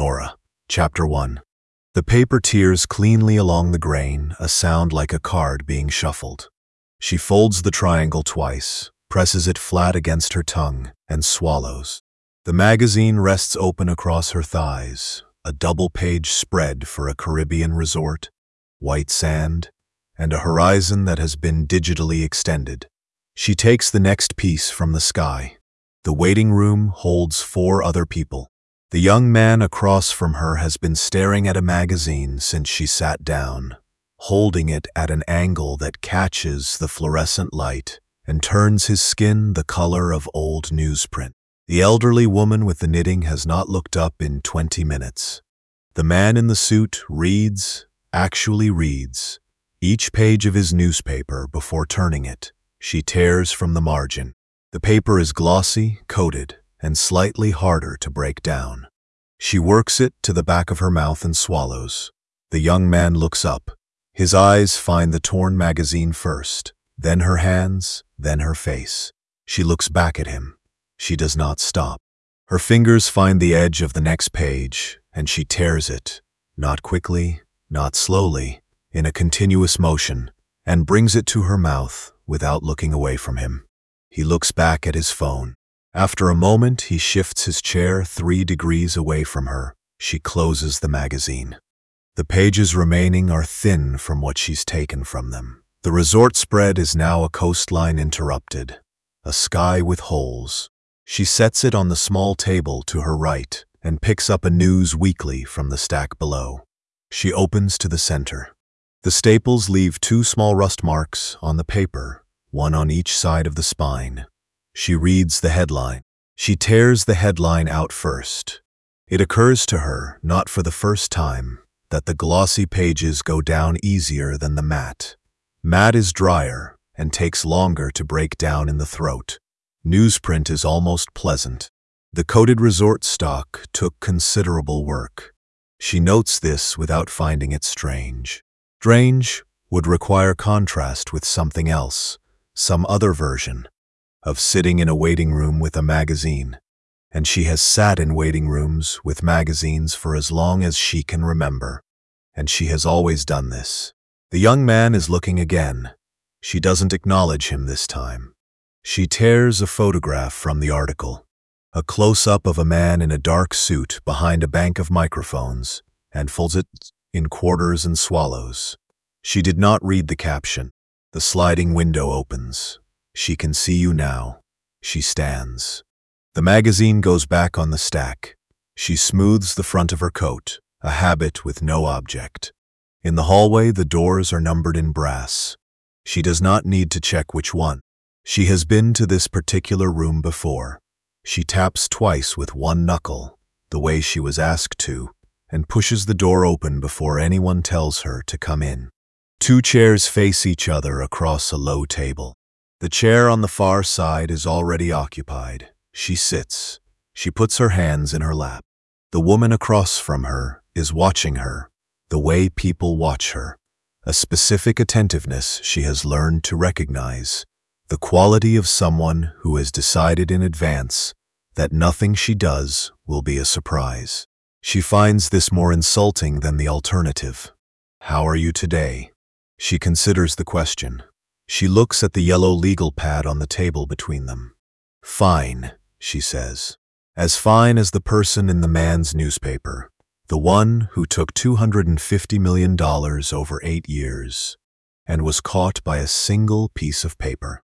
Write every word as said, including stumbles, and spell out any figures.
Nora. Chapter one. The paper tears cleanly along the grain, a sound like a card being shuffled. She folds the triangle twice, presses it flat against her tongue, and swallows. The magazine rests open across her thighs, a double-page spread for a Caribbean resort, white sand, and a horizon that has been digitally extended. She takes the next piece from the sky. The waiting room holds four other people. The young man across from her has been staring at a magazine since she sat down, holding it at an angle that catches the fluorescent light and turns his skin the color of old newsprint. The elderly woman with the knitting has not looked up in twenty minutes. The man in the suit reads, actually reads, each page of his newspaper before turning it. She tears from the margin. The paper is glossy, coated, and slightly harder to break down. She works it to the back of her mouth and swallows. The young man looks up. His eyes find the torn magazine first, then her hands, then her face. She looks back at him. She does not stop. Her fingers find the edge of the next page, and she tears it, not quickly, not slowly, in a continuous motion, and brings it to her mouth without looking away from him. He looks back at his phone. After a moment, he shifts his chair three degrees away from her. She closes the magazine. The pages remaining are thin from what she's taken from them. The resort spread is now a coastline interrupted, a sky with holes. She sets it on the small table to her right and picks up a news weekly from the stack below. She opens to the center. The staples leave two small rust marks on the paper, one on each side of the spine. She reads the headline. She tears the headline out first. It occurs to her, not for the first time, that the glossy pages go down easier than the matte. Matte is drier and takes longer to break down in the throat. Newsprint is almost pleasant. The coated resort stock took considerable work. She notes this without finding it strange. Strange would require contrast with something else, some other version of sitting in a waiting room with a magazine. And she has sat in waiting rooms with magazines for as long as she can remember. And she has always done this. The young man is looking again. She doesn't acknowledge him this time. She tears a photograph from the article, a close-up of a man in a dark suit behind a bank of microphones, and folds it in quarters and swallows. She did not read the caption. The sliding window opens. She can see you now. She stands. The magazine goes back on the stack. She smooths the front of her coat, a habit with no object. In the hallway, the doors are numbered in brass. She does not need to check which one. She has been to this particular room before. She taps twice with one knuckle, the way she was asked to, and pushes the door open before anyone tells her to come in. Two chairs face each other across a low table. The chair on the far side is already occupied. She sits. She puts her hands in her lap. The woman across from her is watching her, the way people watch her. A specific attentiveness she has learned to recognize. The quality of someone who has decided in advance that nothing she does will be a surprise. She finds this more insulting than the alternative. How are you today? She considers the question. She looks at the yellow legal pad on the table between them. Fine, she says. As fine as the person in the man's newspaper, the one who took two hundred fifty million dollars over eight years and was caught by a single piece of paper.